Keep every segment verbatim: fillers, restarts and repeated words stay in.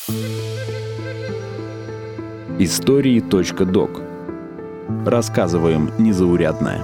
истории точка док. Рассказываем незаурядное.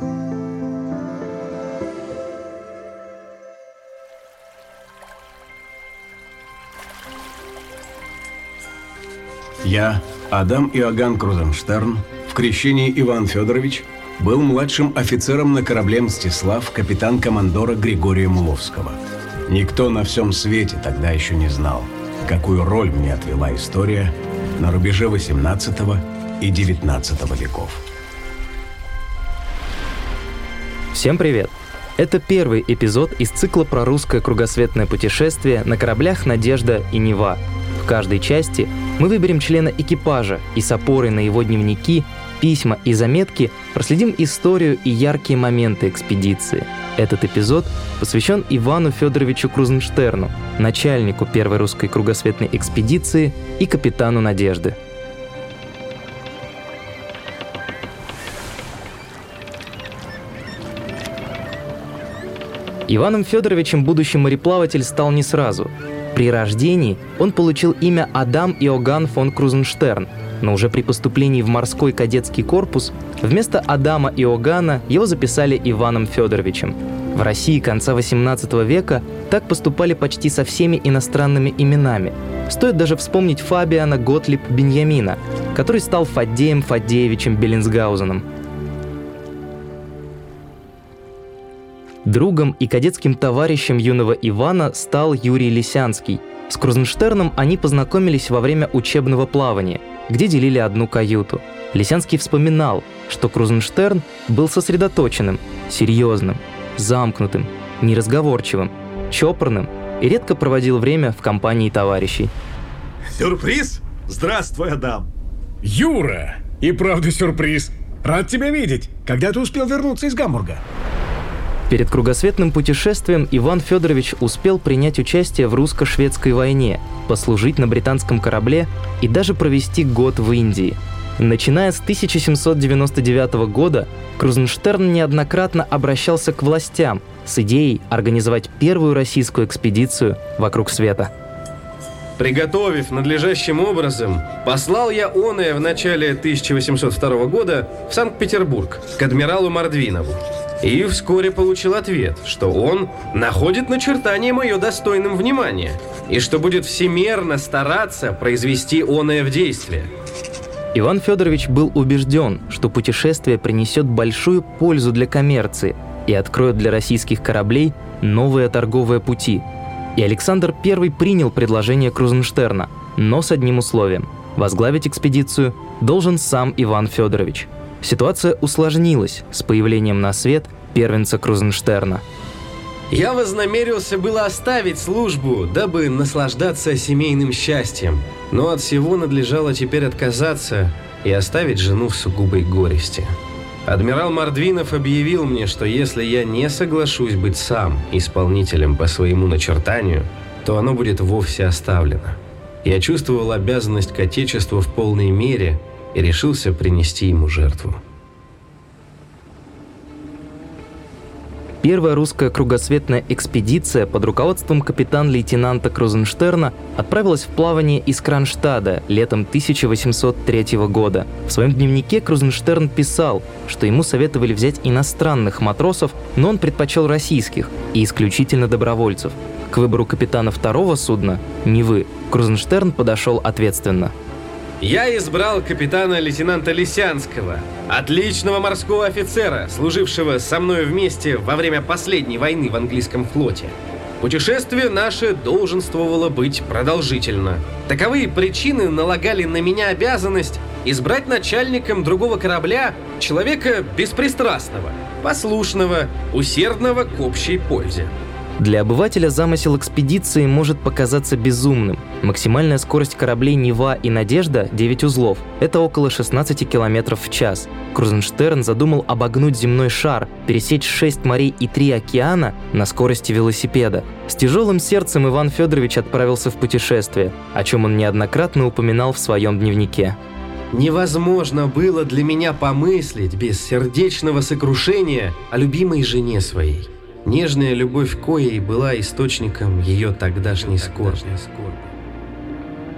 Я, Адам Иоганн Крузенштерн, в крещении Иван Федорович, был младшим офицером на корабле «Мстислав» капитан-командора Григория Муловского. Никто на всем свете тогда еще не знал, какую роль мне отвела история на рубеже восемнадцатого и девятнадцатого веков. Всем привет! Это первый эпизод из цикла про русское кругосветное путешествие на кораблях «Надежда» и «Нева». В каждой части мы выберем члена экипажа и с опорой на его дневники, письма и заметки проследим историю и яркие моменты экспедиции. Этот эпизод посвящен Ивану Федоровичу Крузенштерну, начальнику первой русской кругосветной экспедиции и капитану «Надежды». Иваном Федоровичем будущий мореплаватель стал не сразу. При рождении он получил имя Адам Иоганн фон Крузенштерн, но уже при поступлении в морской кадетский корпус вместо Адама Иоганна его записали Иваном Федоровичем. В России конца восемнадцатого века так поступали почти со всеми иностранными именами. Стоит даже вспомнить Фабиана Готлиб Беньямина, который стал Фаддеем Фаддеевичем Беллинсгаузеном. Другом и кадетским товарищем юного Ивана стал Юрий Лисянский. С Крузенштерном они познакомились во время учебного плавания, где делили одну каюту. Лисянский вспоминал, что Крузенштерн был сосредоточенным, серьезным, замкнутым, неразговорчивым, чопорным и редко проводил время в компании товарищей. Сюрприз? Здравствуй, Адам. Юра! И правда сюрприз. Рад тебя видеть. Когда ты успел вернуться из Гамбурга? Перед кругосветным путешествием Иван Федорович успел принять участие в русско-шведской войне, послужить на британском корабле и даже провести год в Индии. Начиная с тысяча семьсот девяносто девятого года Крузенштерн неоднократно обращался к властям с идеей организовать первую российскую экспедицию вокруг света. Приготовив надлежащим образом, послал я оное в начале тысяча восемьсот второго года в Санкт-Петербург к адмиралу Мордвинову. И вскоре получил ответ, что он находит начертание мое достойным внимания и что будет всемерно стараться произвести оное в действие. Иван Федорович был убежден, что путешествие принесет большую пользу для коммерции и откроет для российских кораблей новые торговые пути. И Александр Первый принял предложение Крузенштерна, но с одним условием – возглавить экспедицию должен сам Иван Федорович. Ситуация усложнилась с появлением на свет первенца Крузенштерна. Я вознамерился было оставить службу, дабы наслаждаться семейным счастьем, но от всего надлежало теперь отказаться и оставить жену в сугубой горести. Адмирал Мордвинов объявил мне, что если я не соглашусь быть сам исполнителем по своему начертанию, то оно будет вовсе оставлено. Я чувствовал обязанность к Отечеству в полной мере и решился принести ему жертву. Первая русская кругосветная экспедиция под руководством капитан-лейтенанта Крузенштерна отправилась в плавание из Кронштадта летом тысяча восемьсот третьего года. В своем дневнике Крузенштерн писал, что ему советовали взять иностранных матросов, но он предпочел российских и исключительно добровольцев. К выбору капитана второго судна, Невы, Крузенштерн подошел ответственно. Я избрал капитана-лейтенанта Лисянского, отличного морского офицера, служившего со мной вместе во время последней войны в английском флоте. Путешествие наше долженствовало быть продолжительно. Таковые причины налагали на меня обязанность избрать начальником другого корабля человека беспристрастного, послушного, усердного к общей пользе. Для обывателя замысел экспедиции может показаться безумным. Максимальная скорость кораблей «Нева» и «Надежда» — девять узлов. Это около шестнадцать километров в час. Крузенштерн задумал обогнуть земной шар, пересечь шесть морей и три океана на скорости велосипеда. С тяжелым сердцем Иван Федорович отправился в путешествие, о чем он неоднократно упоминал в своем дневнике. Невозможно было для меня помыслить без сердечного сокрушения о любимой жене своей. Нежная любовь коей была источником ее тогдашней скорби.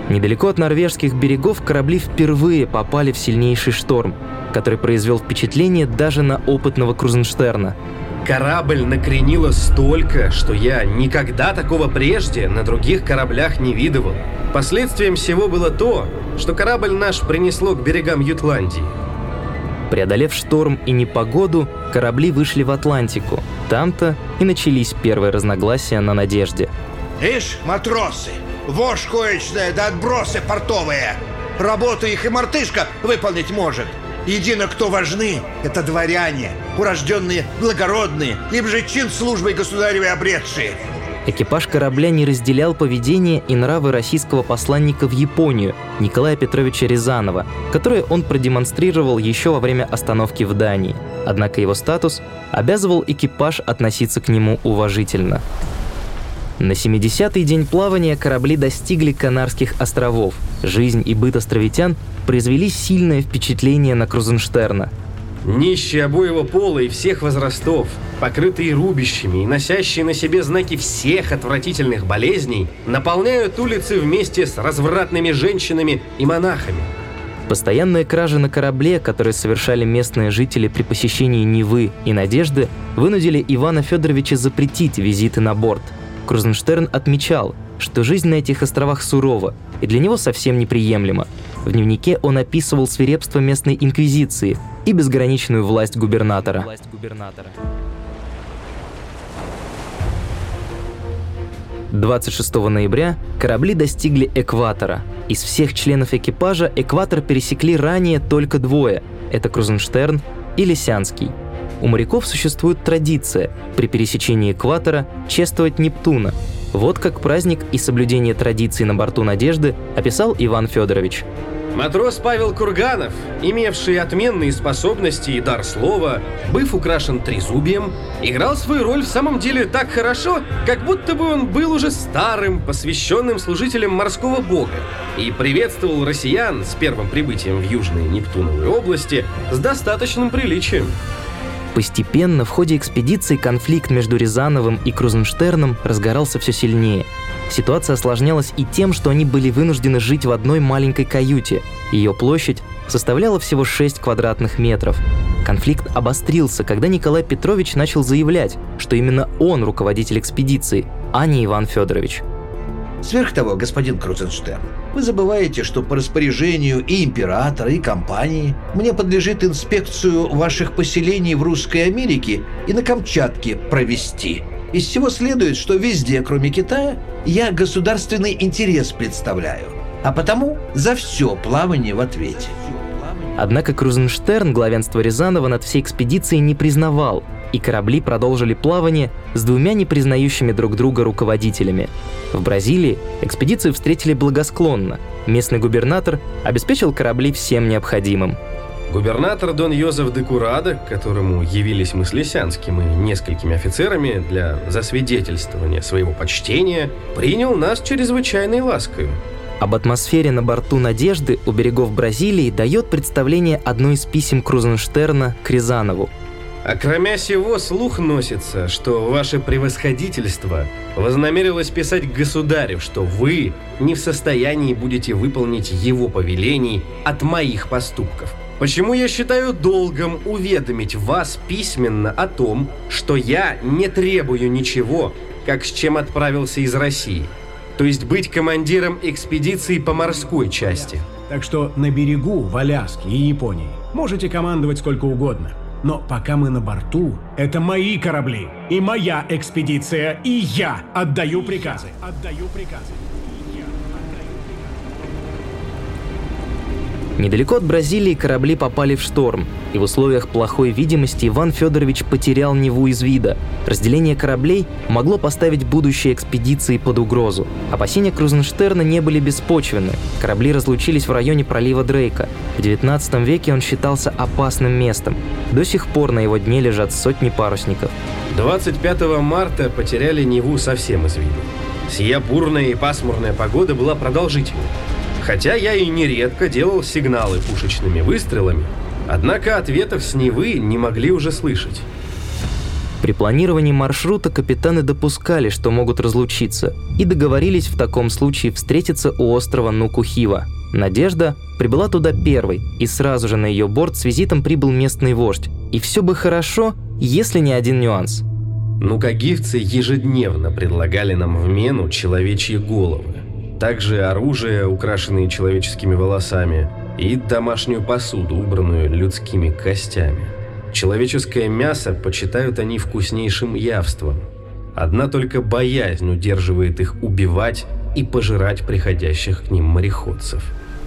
Недалеко от норвежских берегов корабли впервые попали в сильнейший шторм, который произвел впечатление даже на опытного Крузенштерна. Корабль накренило столько, что я никогда такого прежде на других кораблях не видывал. Последствием всего было то, что корабль наш принесло к берегам Ютландии. Преодолев шторм и непогоду, корабли вышли в Атлантику. Там-то и начались первые разногласия на «Надежде». Ишь, матросы, вошь коечная да отбросы портовые. Работу их и мартышка выполнить может. Едино кто важны, это дворяне, урожденные, благородные, им же чин службой государевой обретшие. Экипаж корабля не разделял поведение и нравы российского посланника в Японию Николая Петровича Рязанова, которые он продемонстрировал еще во время остановки в Дании. Однако его статус обязывал экипаж относиться к нему уважительно. На семидесятый день плавания корабли достигли Канарских островов. Жизнь и быт островитян произвели сильное впечатление на Крузенштерна. Нищие обоего пола и всех возрастов, покрытые рубищами и носящие на себе знаки всех отвратительных болезней, наполняют улицы вместе с развратными женщинами и монахами. Постоянные кражи на корабле, которые совершали местные жители при посещении Невы и Надежды, вынудили Ивана Федоровича запретить визиты на борт. Крузенштерн отмечал, что жизнь на этих островах сурова и для него совсем неприемлема. В дневнике он описывал свирепство местной инквизиции и безграничную власть губернатора. Власть губернатора. двадцать шестого ноября корабли достигли экватора. Из всех членов экипажа экватор пересекли ранее только двое – это Крузенштерн и Лисянский. У моряков существует традиция при пересечении экватора чествовать Нептуна. Вот как праздник и соблюдение традиций на борту «Надежды» описал Иван Федорович. Матрос Павел Курганов, имевший отменные способности и дар слова, быв украшен трезубием, играл свою роль в самом деле так хорошо, как будто бы он был уже старым, посвященным служителем морского бога, и приветствовал россиян с первым прибытием в южные Нептуновые области с достаточным приличием. Постепенно в ходе экспедиции конфликт между Рязановым и Крузенштерном разгорался все сильнее. Ситуация осложнялась и тем, что они были вынуждены жить в одной маленькой каюте. Ее площадь составляла всего шесть квадратных метров. Конфликт обострился, когда Николай Петрович начал заявлять, что именно он руководитель экспедиции, а не Иван Федорович. Сверх того, господин Крузенштерн, вы забываете, что по распоряжению и императора, и компании мне подлежит инспекцию ваших поселений в Русской Америке и на Камчатке провести. Из всего следует, что везде, кроме Китая, я государственный интерес представляю, а потому за все плавание в ответе. Однако Крузенштерн главенство Рязанова над всей экспедицией не признавал, и корабли продолжили плавание с двумя непризнающими друг друга руководителями. В Бразилии экспедицию встретили благосклонно. Местный губернатор обеспечил корабли всем необходимым. Губернатор Дон Йозеф де Курада, к которому явились мы с Лисянским и несколькими офицерами для засвидетельствования своего почтения, принял нас чрезвычайной лаской. Об атмосфере на борту «Надежды» у берегов Бразилии дает представление одно из писем Крузенштерна к Рязанову. А кроме сего, слух носится, что ваше превосходительство вознамерилось писать государю, что вы не в состоянии будете выполнить его повелений от моих поступков. Почему я считаю долгом уведомить вас письменно о том, что я не требую ничего, как с чем отправился из России, то есть быть командиром экспедиции по морской части. Так что на берегу, в Аляске и Японии можете командовать сколько угодно. Но пока мы на борту, это мои корабли и моя экспедиция, и я отдаю приказы. Отдаю приказы. Недалеко от Бразилии корабли попали в шторм, и в условиях плохой видимости Иван Федорович потерял Неву из вида. Разделение кораблей могло поставить будущие экспедиции под угрозу. Опасения Крузенштерна не были беспочвенны. Корабли разлучились в районе пролива Дрейка. В девятнадцатом веке он считался опасным местом. До сих пор на его дне лежат сотни парусников. двадцать пятого марта потеряли Неву совсем из виду. Сия бурная и пасмурная погода была продолжительной. Хотя я и нередко делал сигналы пушечными выстрелами, однако ответов с Невы не могли уже слышать. При планировании маршрута капитаны допускали, что могут разлучиться, и договорились в таком случае встретиться у острова Нукухива. Надежда прибыла туда первой, и сразу же на ее борт с визитом прибыл местный вождь. И все бы хорошо, если не один нюанс. Нукагивцы ежедневно предлагали нам в мену человечьи головы, также оружие, украшенное человеческими волосами, и домашнюю посуду, убранную людскими костями. Человеческое мясо почитают они вкуснейшим явством. Одна только боязнь удерживает их убивать и пожирать приходящих к ним мореходцев.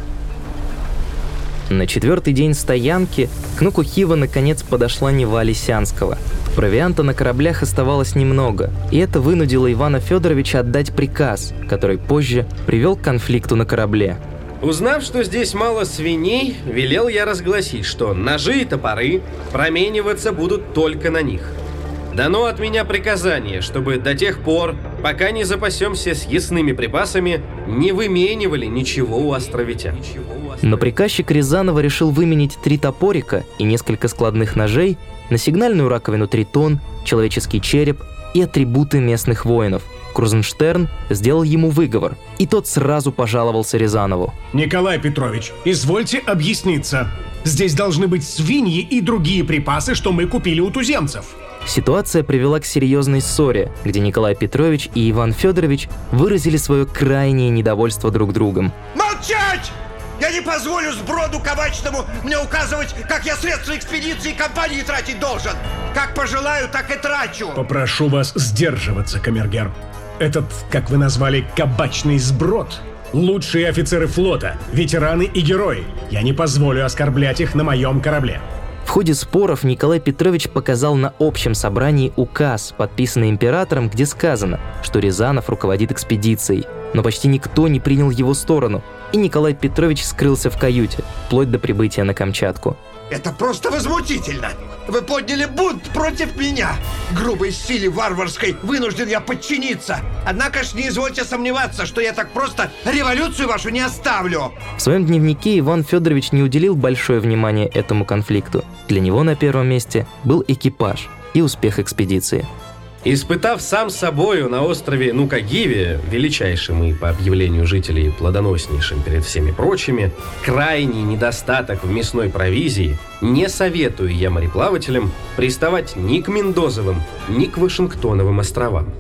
На четвертый день стоянки к Нукухива наконец подошла Нева Лисянского. Провианта на кораблях оставалось немного, и это вынудило Ивана Федоровича отдать приказ, который позже привел к конфликту на корабле. Узнав, что здесь мало свиней, велел я разгласить, что ножи и топоры промениваться будут только на них. Дано от меня приказание, чтобы до тех пор, пока не запасемся съестными припасами, не выменивали ничего у островитян. Но приказчик Рязанова решил выменить три топорика и несколько складных ножей на сигнальную раковину Тритон, человеческий череп и атрибуты местных воинов. Крузенштерн сделал ему выговор, и тот сразу пожаловался Рязанову. Николай Петрович, извольте объясниться. Здесь должны быть свиньи и другие припасы, что мы купили у туземцев. Ситуация привела к серьезной ссоре, где Николай Петрович и Иван Федорович выразили свое крайнее недовольство друг другом. Молчать! Я не позволю сброду кабачному мне указывать, как я средства экспедиции и компании тратить должен. Как пожелаю, так и трачу. Попрошу вас сдерживаться, камергер. Этот, как вы назвали, кабачный сброд – лучшие офицеры флота, ветераны и герои. Я не позволю оскорблять их на моем корабле. В ходе споров Николай Петрович показал на общем собрании указ, подписанный императором, где сказано, что Рязанов руководит экспедицией. Но почти никто не принял его сторону, и Николай Петрович скрылся в каюте, вплоть до прибытия на Камчатку. Это просто возмутительно! Вы подняли бунт против меня! Грубой силе варварской вынужден я подчиниться! Однако ж не извольте сомневаться, что я так просто революцию вашу не оставлю! В своем дневнике Иван Федорович не уделил большое внимание этому конфликту. Для него на первом месте был экипаж и успех экспедиции. Испытав сам собою на острове Нукагиве, величайшим и по объявлению жителей плодоноснейшим перед всеми прочими, крайний недостаток в мясной провизии, не советую я мореплавателям приставать ни к Мендозовым, ни к Вашингтоновым островам.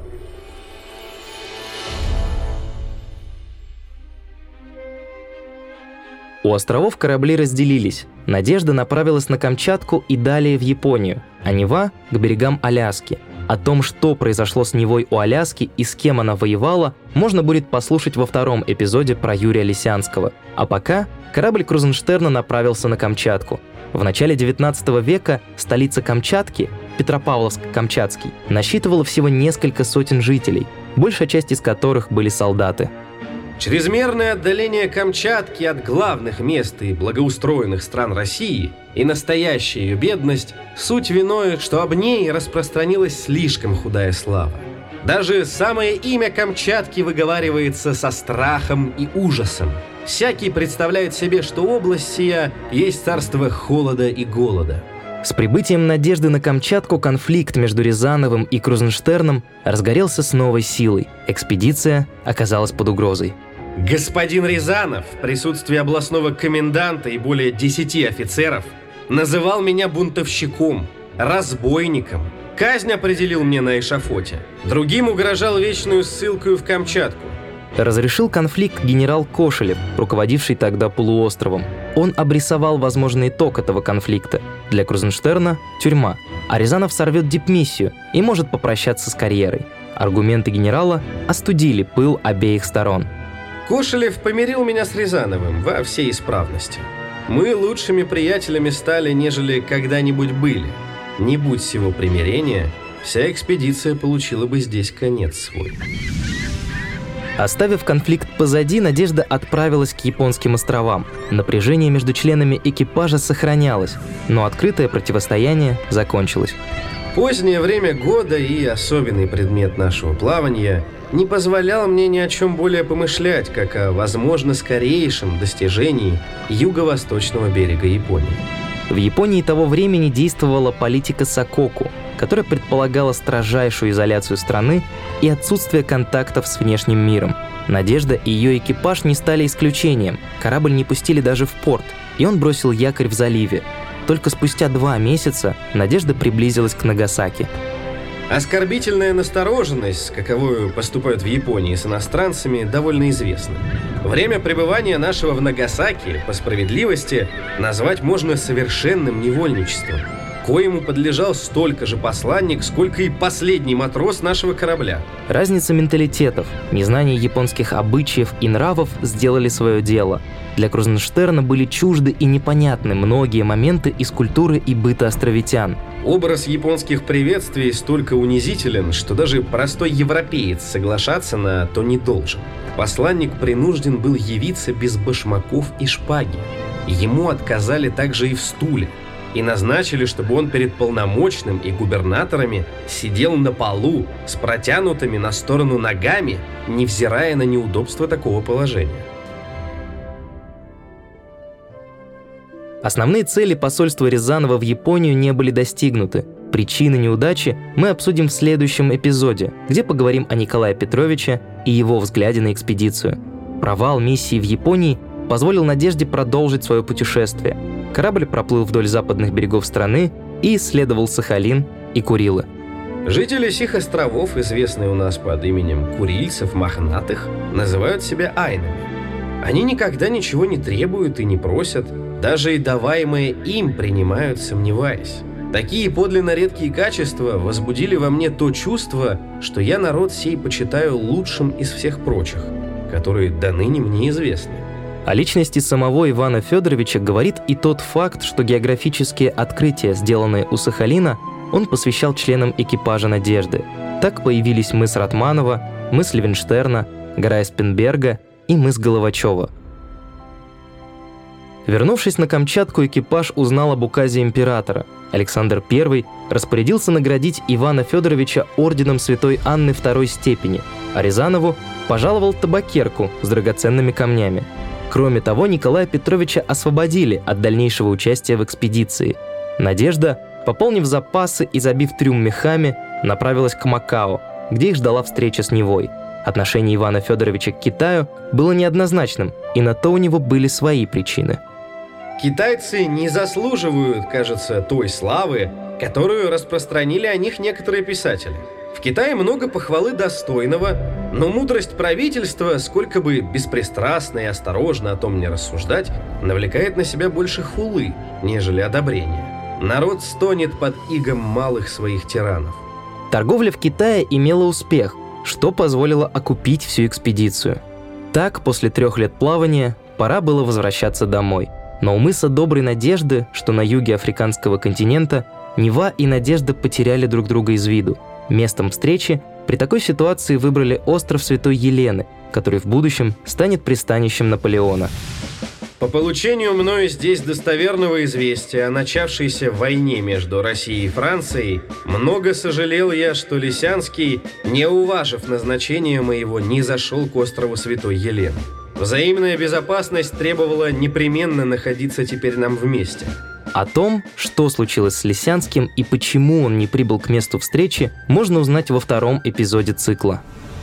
У островов корабли разделились. Надежда направилась на Камчатку и далее в Японию, а Нева – к берегам Аляски. О том, что произошло с Невой у Аляски и с кем она воевала, можно будет послушать во втором эпизоде про Юрия Лисянского. А пока корабль Крузенштерна направился на Камчатку. В начале девятнадцатого века столица Камчатки, Петропавловск-Камчатский, насчитывала всего несколько сотен жителей, большая часть из которых были солдаты. Чрезмерное отдаление Камчатки от главных мест и благоустроенных стран России и настоящая ее бедность – суть виной, что об ней распространилась слишком худая слава. Даже самое имя Камчатки выговаривается со страхом и ужасом. Всякий представляет себе, что область сия есть царство холода и голода. С прибытием Надежды на Камчатку конфликт между Рязановым и Крузенштерном разгорелся с новой силой. Экспедиция оказалась под угрозой. Господин Рязанов в присутствии областного коменданта и более десяти офицеров называл меня бунтовщиком, разбойником. Казнь определил мне на эшафоте. Другим угрожал вечную ссылкою в Камчатку. Разрешил конфликт генерал Кошелев, руководивший тогда полуостровом. Он обрисовал возможный итог этого конфликта. Для Крузенштерна – тюрьма, а Рязанов сорвет дипмиссию и может попрощаться с карьерой. Аргументы генерала остудили пыл обеих сторон. Кошелев помирил меня с Рязановым во всей исправности. Мы лучшими приятелями стали, нежели когда-нибудь были. Не будь сего примирения, вся экспедиция получила бы здесь конец свой. Оставив конфликт позади, Надежда отправилась к японским островам. Напряжение между членами экипажа сохранялось, но открытое противостояние закончилось. Позднее время года и особенный предмет нашего плавания не позволял мне ни о чем более помышлять, как о, возможно, скорейшем достижении юго-восточного берега Японии. В Японии того времени действовала политика сококу. которая предполагала строжайшую изоляцию страны и отсутствие контактов с внешним миром. «Надежда» и ее экипаж не стали исключением. Корабль не пустили даже в порт, и он бросил якорь в заливе. Только спустя два месяца «Надежда» приблизилась к Нагасаки. Оскорбительная настороженность, с каковой поступают в Японии с иностранцами, довольно известна. Время пребывания нашего в Нагасаки, по справедливости, назвать можно совершенным невольничеством, коему подлежал столько же посланник, сколько и последний матрос нашего корабля. Разница менталитетов, незнание японских обычаев и нравов сделали свое дело. Для Крузенштерна были чужды и непонятны многие моменты из культуры и быта островитян. Образ японских приветствий столько унизителен, что даже простой европеец соглашаться на то не должен. Посланник принужден был явиться без башмаков и шпаги. Ему отказали также и в стуле. И назначили, чтобы он перед полномочным и губернаторами сидел на полу с протянутыми на сторону ногами, невзирая на неудобство такого положения. Основные цели посольства Рязанова в Японию не были достигнуты. Причины неудачи мы обсудим в следующем эпизоде, где поговорим о Николае Петровиче и его взгляде на экспедицию. Провал миссии в Японии позволил «Надежде» продолжить свое путешествие. Корабль проплыл вдоль западных берегов страны и исследовал Сахалин и Курилы. Жители сих островов, известные у нас под именем курильцев мохнатых, называют себя айнами. Они никогда ничего не требуют и не просят, даже и даваемое им принимают, сомневаясь. Такие подлинно редкие качества возбудили во мне то чувство, что я народ сей почитаю лучшим из всех прочих, которые до ныне мне известны. О личности самого Ивана Федоровича говорит и тот факт, что географические открытия, сделанные у Сахалина, он посвящал членам экипажа «Надежды». Так появились мыс Ратманова, мыс Левенштерна, гора Эспенберга и мыс Головачева. Вернувшись на Камчатку, экипаж узнал об указе императора. Александр Первый распорядился наградить Ивана Федоровича орденом Святой Анны второй степени, а Рязанову пожаловал табакерку с драгоценными камнями. Кроме того, Николая Петровича освободили от дальнейшего участия в экспедиции. «Надежда», пополнив запасы и забив трюм мехами, направилась к Макао, где их ждала встреча с Невой. Отношение Ивана Федоровича к Китаю было неоднозначным, и на то у него были свои причины. Китайцы не заслуживают, кажется, той славы, которую распространили о них некоторые писатели. В Китае много похвалы достойного, но мудрость правительства, сколько бы беспристрастно и осторожно о том не рассуждать, навлекает на себя больше хулы, нежели одобрения. Народ стонет под игом малых своих тиранов. Торговля в Китае имела успех, что позволило окупить всю экспедицию. Так, после трех лет плавания, пора было возвращаться домой. Но у мыса Доброй Надежды, что на юге африканского континента, Нева и Надежда потеряли друг друга из виду. Местом встречи при такой ситуации выбрали остров Святой Елены, который в будущем станет пристанищем Наполеона. По получению мною здесь достоверного известия о начавшейся войне между Россией и Францией, много сожалел я, что Лисянский, не уважив назначения моего, не зашел к острову Святой Елены. Взаимная безопасность требовала непременно находиться теперь нам вместе. О том, что случилось с Лисянским и почему он не прибыл к месту встречи, можно узнать во втором эпизоде цикла.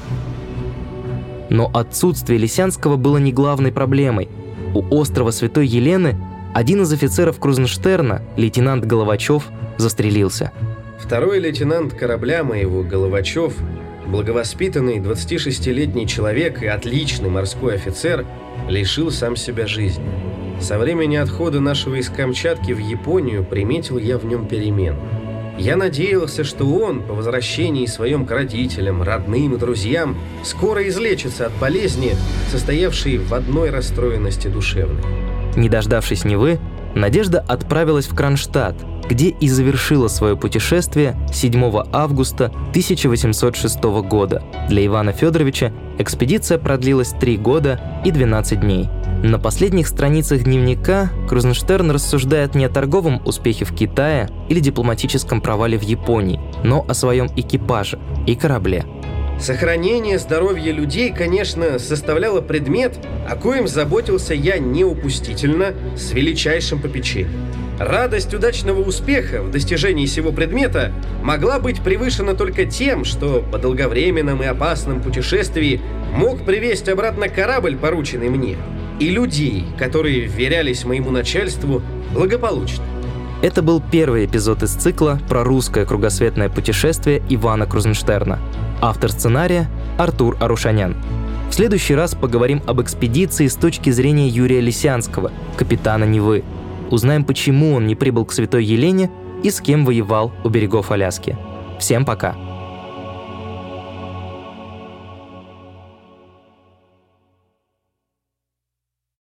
Но отсутствие Лисянского было не главной проблемой. У острова Святой Елены один из офицеров Крузенштерна, лейтенант Головачев, застрелился. Второй лейтенант корабля моего, Головачев, благовоспитанный двадцатишестилетний человек и отличный морской офицер, лишил сам себя жизни. Со времени отхода нашего из Камчатки в Японию приметил я в нем перемену. Я надеялся, что он, по возвращении своим к родителям, родным и друзьям, скоро излечится от болезни, состоявшей в одной расстроенности душевной. Не дождавшись Невы, Надежда отправилась в Кронштадт, где и завершила свое путешествие седьмого августа тысяча восемьсот шестого года. Для Ивана Федоровича экспедиция продлилась три года и двенадцать дней. На последних страницах дневника Крузенштерн рассуждает не о торговом успехе в Китае или дипломатическом провале в Японии, но о своем экипаже и корабле. Сохранение здоровья людей, конечно, составляло предмет, о коем заботился я неупустительно, с величайшим попечением. Радость удачного успеха в достижении сего предмета могла быть превышена только тем, что по долговременном и опасном путешествии мог привезть обратно корабль, порученный мне, и людей, которые вверялись моему начальству, благополучно. Это был первый эпизод из цикла про русское кругосветное путешествие Ивана Крузенштерна. Автор сценария – Артур Арушанян. В следующий раз поговорим об экспедиции с точки зрения Юрия Лисянского, капитана Невы. Узнаем, почему он не прибыл к Святой Елене и с кем воевал у берегов Аляски. Всем пока!